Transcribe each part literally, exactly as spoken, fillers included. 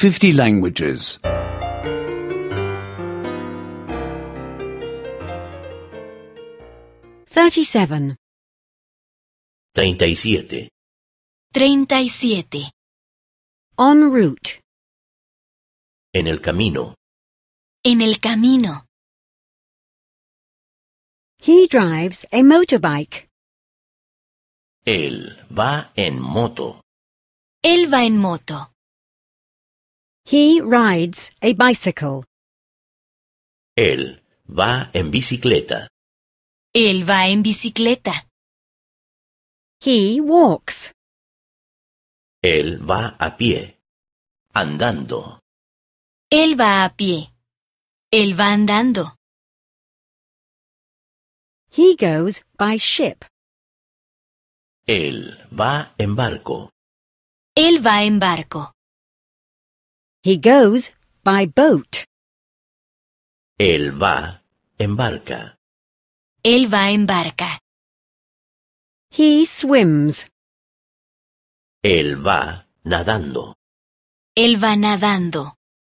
fifty languages. thirty-seven. Treinta y siete. Treinta y siete. En route. En el camino. En el camino. He drives a motorbike. Él va en moto. Él va en moto. He rides a bicycle. Él va en bicicleta. Él va en bicicleta. He walks. Él va a pie. Andando. Él va a pie. Él va andando. He goes by ship. Él va en barco. Él va en barco. He goes by boat. Él va en barca. Él va en barca. He swims. Él va nadando. Él va nadando.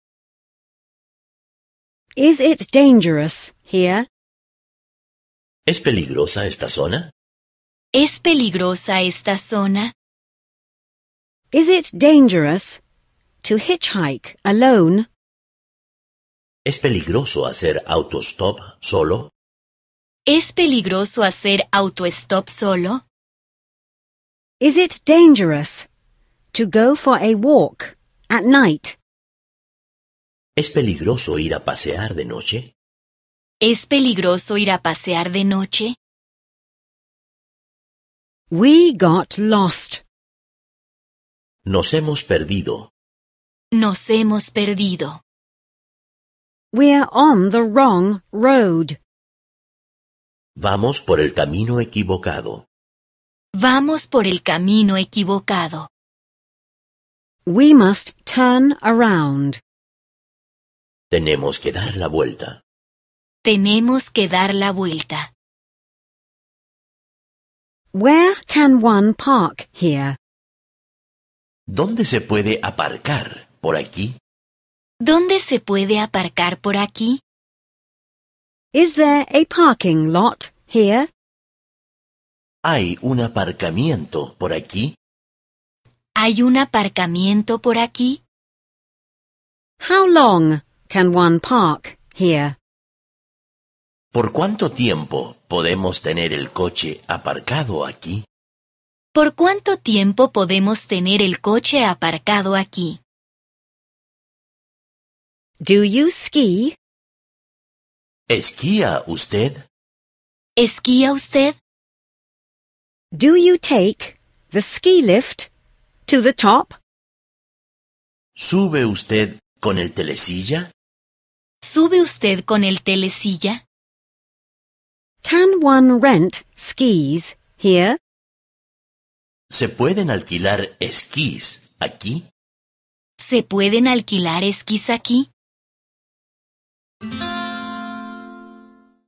Is it dangerous here? ¿Es peligrosa esta zona? ¿Es peligrosa esta zona? Is it dangerous to hitchhike alone? ¿Es peligroso hacer autostop solo? ¿Es peligroso hacer autostop solo? Is it dangerous to go for a walk at night? ¿Es peligroso ir a pasear de noche? ¿Es peligroso ir a pasear de noche? We got lost. Nos hemos perdido. Nos hemos perdido. We're on the wrong road. Vamos por el camino equivocado. Vamos por el camino equivocado. We must turn around. Tenemos que dar la vuelta. Tenemos que dar la vuelta. Where can one park here? ¿Dónde se puede aparcar por aquí? ¿Dónde se puede aparcar por aquí? Is there a parking lot here? ¿Hay un aparcamiento por aquí? ¿Hay un aparcamiento por aquí? How long can one park here? ¿Por cuánto tiempo podemos tener el coche aparcado aquí? ¿Por cuánto tiempo podemos tener el coche aparcado aquí? Do you ski? ¿Esquía usted? ¿Esquía usted? Do you take the ski lift to the top? ¿Sube usted con el telesilla? ¿Sube usted con el telesilla? Can one rent skis here? ¿Se pueden alquilar esquís aquí? ¿Se pueden alquilar esquís aquí?